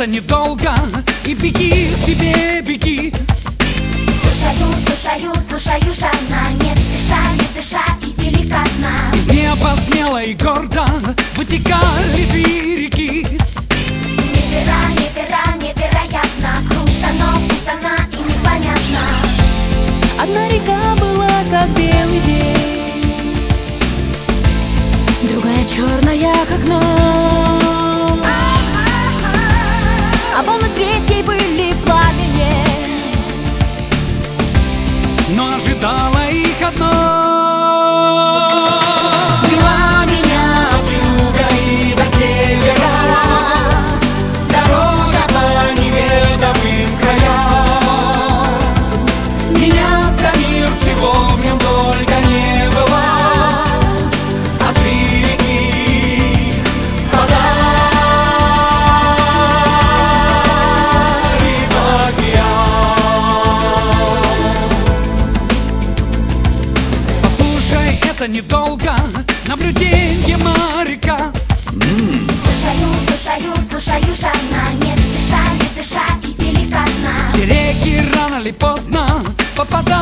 это недолго, и беги себе, беги. Слушаю, жадно, не спеша, не дыша и деликатно. Из неба смело и гордо вытекали две реки. Невероятно, круто, но путано и непонятно. Одна река была как белый день, другая черная как ночь, а волны третьей были в пламени, но ожидала их одно. вела меня от юга и до севера дорога по неведомым краям. Менялся мир, чего в нем только не было, а три реки подали в океан. Послушай, это недолго, наблюдение моряка. Слушаю, жадно, не спеша, не дыша и деликатно. Все реки рано или поздно попадают